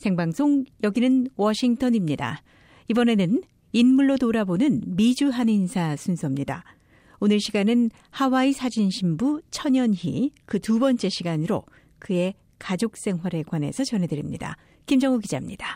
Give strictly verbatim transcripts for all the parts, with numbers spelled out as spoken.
생방송 여기는 워싱턴입니다. 이번에는 인물로 돌아보는 미주 한인사 순서입니다. 오늘 시간은 하와이 사진신부 천연희 그 두 번째 시간으로 그의 가족 생활에 관해서 전해드립니다. 김정우 기자입니다.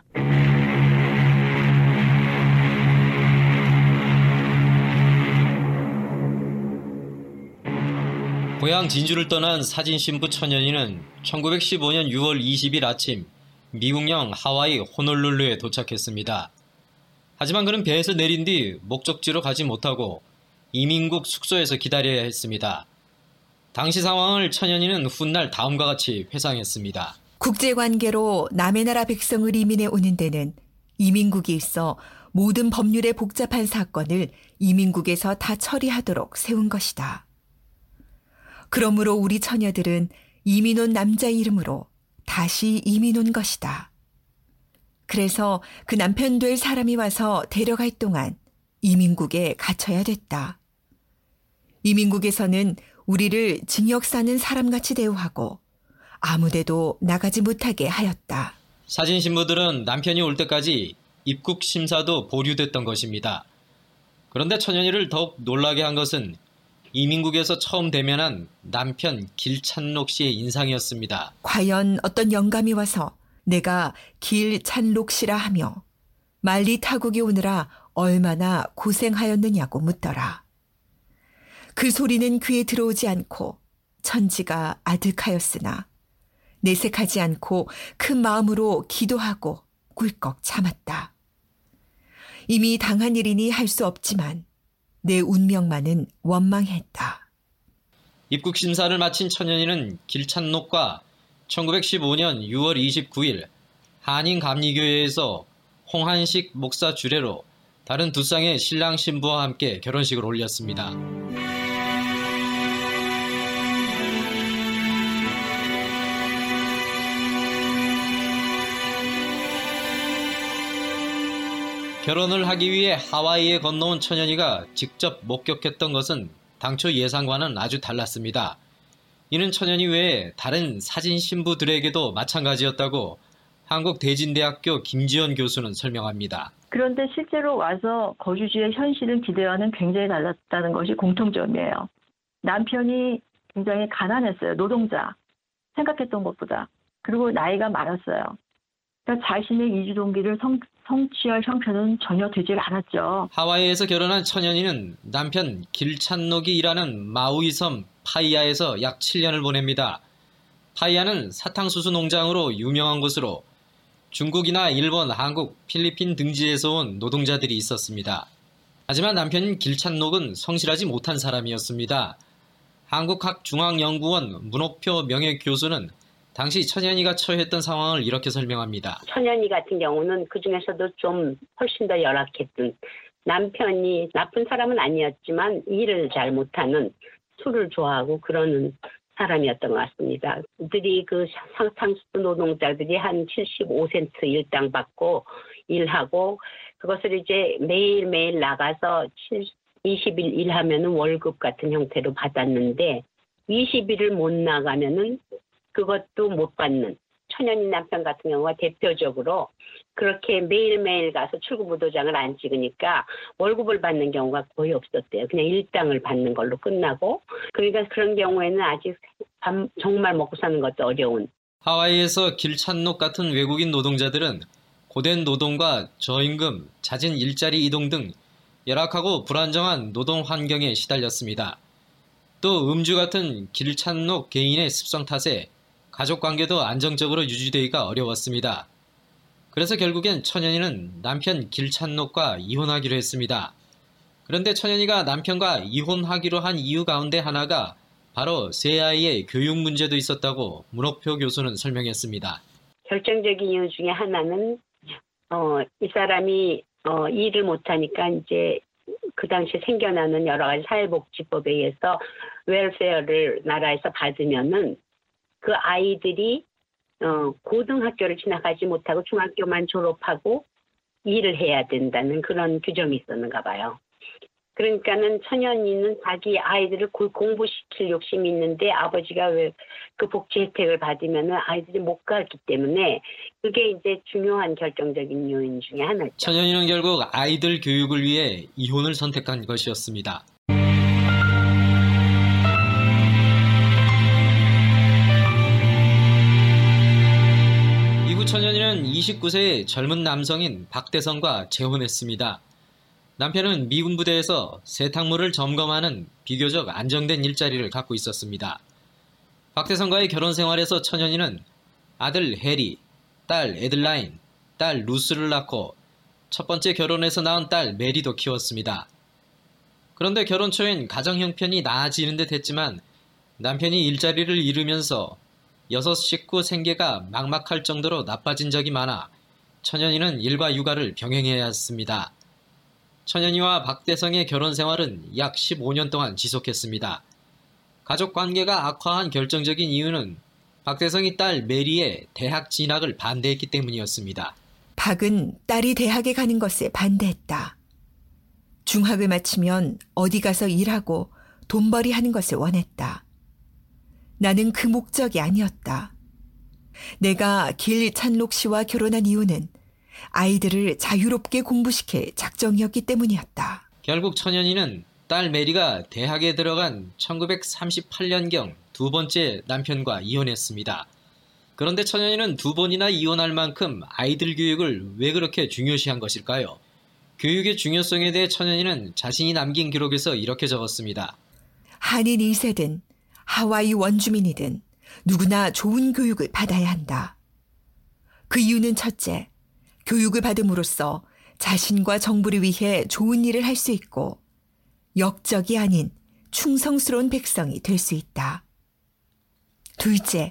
고향 진주를 떠난 사진신부 천연희는 천구백십오 년 유월 이십일 아침 미국령 하와이 호놀룰루에 도착했습니다. 하지만 그는 배에서 내린 뒤 목적지로 가지 못하고 이민국 숙소에서 기다려야 했습니다. 당시 상황을 천연희는 훗날 다음과 같이 회상했습니다. 국제관계로 남의 나라 백성을 이민해 오는 데는 이민국이 있어 모든 법률의 복잡한 사건을 이민국에서 다 처리하도록 세운 것이다. 그러므로 우리 처녀들은 이민 온 남자 이름으로 다시 이민 온 것이다. 그래서 그 남편 될 사람이 와서 데려갈 동안 이민국에 갇혀야 됐다. 이민국에서는 우리를 징역 사는 사람같이 대우하고 아무데도 나가지 못하게 하였다. 사진신부들은 남편이 올 때까지 입국 심사도 보류됐던 것입니다. 그런데 천연희를 더욱 놀라게 한 것은 이민국에서 처음 대면한 남편 길찬록 씨의 인상이었습니다. 과연 어떤 영감이 와서 내가 길찬록 씨라 하며 말리 타국이 오느라 얼마나 고생하였느냐고 묻더라. 그 소리는 귀에 들어오지 않고 천지가 아득하였으나 내색하지 않고 큰 마음으로 기도하고 꿀꺽 참았다. 이미 당한 일이니 할 수 없지만 내 운명만은 원망했다. 입국 심사를 마친 천연희는 길찬록과 천구백십오 년 유월 이십구일 한인감리교회에서 홍한식 목사 주례로 다른 두 쌍의 신랑 신부와 함께 결혼식을 올렸습니다. 결혼을 하기 위해 하와이에 건너온 천연희가 직접 목격했던 것은 당초 예상과는 아주 달랐습니다. 이는 천연희 외에 다른 사진 신부들에게도 마찬가지였다고 한국대진대학교 김지연 교수는 설명합니다. 그런데 실제로 와서 거주지의 현실을 기대와는 굉장히 달랐다는 것이 공통점이에요. 남편이 굉장히 가난했어요. 노동자. 생각했던 것보다. 그리고 나이가 많았어요. 그러니까 자신의 이주 동기를 성, 성취할 형편은 전혀 되질 않았죠. 하와이에서 결혼한 천연희는 남편 길찬록이 일하는 마우이 섬 파이아에서 약 칠 년을 보냅니다. 파이아는 사탕수수 농장으로 유명한 곳으로 중국이나 일본, 한국, 필리핀 등지에서 온 노동자들이 있었습니다. 하지만 남편 길찬록은 성실하지 못한 사람이었습니다. 한국학중앙연구원 문옥표 명예교수는 당시 천연희가 처했던 상황을 이렇게 설명합니다. 천연희 같은 경우는 그중에서도 좀 훨씬 더 열악했던, 남편이 나쁜 사람은 아니었지만 일을 잘 못하는, 술을 좋아하고 그러는 사람이었던 것 같습니다. 그들이 그 사탕수수 노동자들이 한 칠십오 센트 일당 받고 일하고 그것을 이제 매일매일 나가서 이십 일 일하면은 월급 같은 형태로 받았는데 이십 일을 못 나가면은 그것도 못 받는, 천연희 남편 같은 경우가 대표적으로 그렇게 매일매일 가서 출구부도장을 안 찍으니까 월급을 받는 경우가 거의 없었대요. 그냥 일당을 받는 걸로 끝나고. 그러니까 그런 경우에는 아직 밥, 정말 먹고 사는 것도 어려운. 하와이에서 길찬록 같은 외국인 노동자들은 고된 노동과 저임금, 잦은 일자리 이동 등 열악하고 불안정한 노동 환경에 시달렸습니다. 또 음주 같은 길찬록 개인의 습성 탓에 가족관계도 안정적으로 유지되기가 어려웠습니다. 그래서 결국엔 천연희는 남편 길찬록과 이혼하기로 했습니다. 그런데 천연희가 남편과 이혼하기로 한 이유 가운데 하나가 바로 세 아이의 교육 문제도 있었다고 문옥표 교수는 설명했습니다. 결정적인 이유 중에 하나는 어, 이 사람이 어, 일을 못하니까 이제 그 당시에 생겨나는 여러 가지 사회복지법에 의해서 웰페어를 나라에서 받으면은 그 아이들이 어, 고등학교를 진학하지 못하고 중학교만 졸업하고 일을 해야 된다는 그런 규정이 있었는가 봐요. 그러니까는 천연이는 자기 아이들을 고- 공부시킬 욕심이 있는데 아버지가 왜 그 복지 혜택을 받으면은 아이들이 못 가기 때문에 그게 이제 중요한 결정적인 요인 중에 하나죠. 천연이는 결국 아이들 교육을 위해 이혼을 선택한 것이었습니다. 이후 천연이는 이십구 세의 젊은 남성인 박대성과 재혼했습니다. 남편은 미군 부대에서 세탁물을 점검하는 비교적 안정된 일자리를 갖고 있었습니다. 박대성과의 결혼 생활에서 천연이는 아들 해리, 딸 에들라인, 딸 루스를 낳고 첫 번째 결혼에서 낳은 딸 메리도 키웠습니다. 그런데 결혼 초엔 가정 형편이 나아지는 듯 했지만 남편이 일자리를 잃으면서 여섯 식구 생계가 막막할 정도로 나빠진 적이 많아 천연이는 일과 육아를 병행해야 했습니다. 천연이와 박대성의 결혼 생활은 약 십오 년 동안 지속했습니다. 가족 관계가 악화한 결정적인 이유는 박대성이 딸 메리의 대학 진학을 반대했기 때문이었습니다. 박은 딸이 대학에 가는 것에 반대했다. 중학을 마치면 어디 가서 일하고 돈벌이 하는 것을 원했다. 나는 그 목적이 아니었다. 내가 길찬록 씨와 결혼한 이유는 아이들을 자유롭게 공부시킬 작정이었기 때문이었다. 결국 천연이는 딸 메리가 대학에 들어간 천구백삼십팔 년경 두 번째 남편과 이혼했습니다. 그런데 천연이는 두 번이나 이혼할 만큼 아이들 교육을 왜 그렇게 중요시한 것일까요? 교육의 중요성에 대해 천연이는 자신이 남긴 기록에서 이렇게 적었습니다. 한인 일 세든 하와이 원주민이든 누구나 좋은 교육을 받아야 한다. 그 이유는 첫째, 교육을 받음으로써 자신과 정부를 위해 좋은 일을 할 수 있고 역적이 아닌 충성스러운 백성이 될 수 있다. 둘째,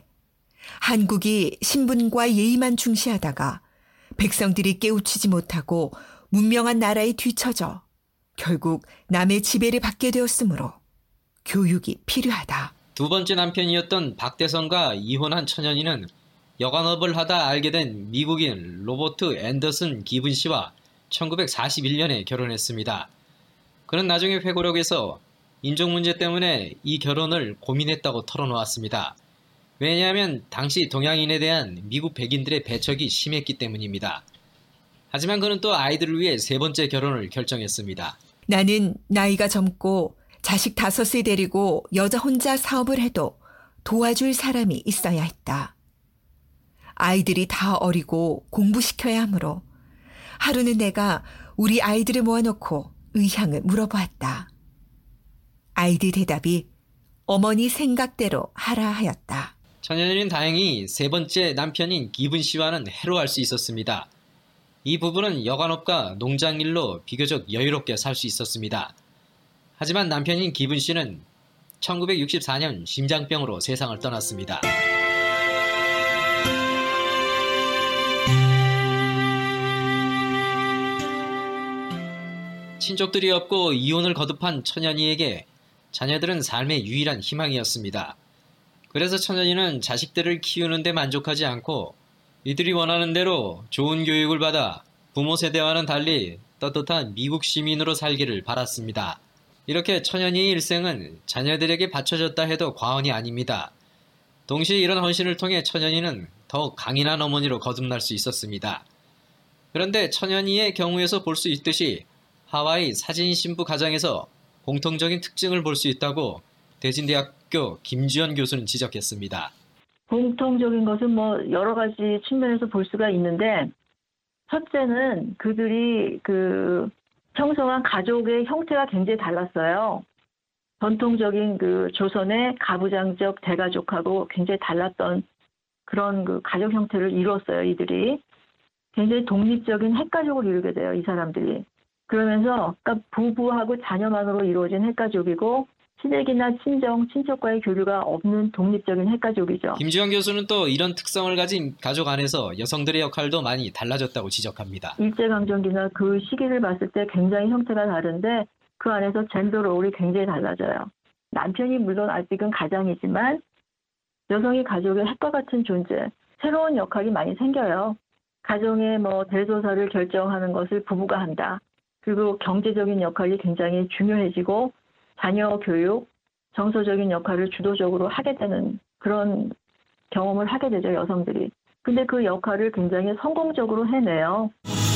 한국이 신분과 예의만 중시하다가 백성들이 깨우치지 못하고 문명한 나라에 뒤처져 결국 남의 지배를 받게 되었으므로 교육이 필요하다. 두 번째 남편이었던 박대성과 이혼한 천연이는 여관업을 하다 알게 된 미국인 로버트 앤더슨 기분 씨와 천구백사십일 년에 결혼했습니다. 그는 나중에 회고록에서 인종 문제 때문에 이 결혼을 고민했다고 털어놓았습니다. 왜냐하면 당시 동양인에 대한 미국 백인들의 배척이 심했기 때문입니다. 하지만 그는 또 아이들을 위해 세 번째 결혼을 결정했습니다. 나는 나이가 젊고 자식 다섯을 데리고 여자 혼자 사업을 해도 도와줄 사람이 있어야 했다. 아이들이 다 어리고 공부시켜야 하므로 하루는 내가 우리 아이들을 모아놓고 의향을 물어보았다. 아이들 대답이 어머니 생각대로 하라 하였다. 천연이는 다행히 세 번째 남편인 기분 씨와는 해로할 수 있었습니다. 이 부부는 여관업과 농장일로 비교적 여유롭게 살 수 있었습니다. 하지만 남편인 기분 씨는 천구백육십사 년 심장병으로 세상을 떠났습니다. 친족들이 없고 이혼을 거듭한 천연이에게 자녀들은 삶의 유일한 희망이었습니다. 그래서 천연이는 자식들을 키우는 데 만족하지 않고 이들이 원하는 대로 좋은 교육을 받아 부모 세대와는 달리 떳떳한 미국 시민으로 살기를 바랐습니다. 이렇게 천연이의 일생은 자녀들에게 바쳐졌다 해도 과언이 아닙니다. 동시에 이런 헌신을 통해 천연이는 더욱 강인한 어머니로 거듭날 수 있었습니다. 그런데 천연이의 경우에서 볼 수 있듯이 하와이 사진신부 가정에서 공통적인 특징을 볼 수 있다고 대진대학교 김주연 교수는 지적했습니다. 공통적인 것은 뭐 여러 가지 측면에서 볼 수가 있는데, 첫째는 그들이 그 형성한 가족의 형태가 굉장히 달랐어요. 전통적인 그 조선의 가부장적 대가족하고 굉장히 달랐던 그런 그 가족 형태를 이루었어요, 이들이. 굉장히 독립적인 핵가족을 이루게 돼요, 이 사람들이. 그러면서 그러니까 부부하고 자녀만으로 이루어진 핵가족이고 시댁이나 친정, 친척과의 교류가 없는 독립적인 핵가족이죠. 김주영 교수는 또 이런 특성을 가진 가족 안에서 여성들의 역할도 많이 달라졌다고 지적합니다. 일제강점기나 그 시기를 봤을 때 굉장히 형태가 다른데 그 안에서 젠더 롤이 굉장히 달라져요. 남편이 물론 아직은 가장이지만 여성이 가족의 핵과 같은 존재, 새로운 역할이 많이 생겨요. 가정의 뭐 대소사를 결정하는 것을 부부가 한다. 그리고 경제적인 역할이 굉장히 중요해지고 자녀 교육, 정서적인 역할을 주도적으로 하게 되는 그런 경험을 하게 되죠, 여성들이. 근데 그 역할을 굉장히 성공적으로 해내요.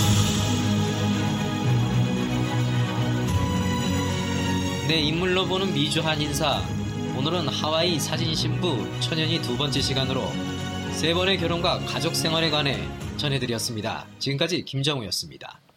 네, 인물로 보는 미주 한인사. 오늘은 하와이 사진 신부 천연희 두 번째 시간으로 세 번의 결혼과 가족 생활에 관해 전해드렸습니다. 지금까지 김정우였습니다.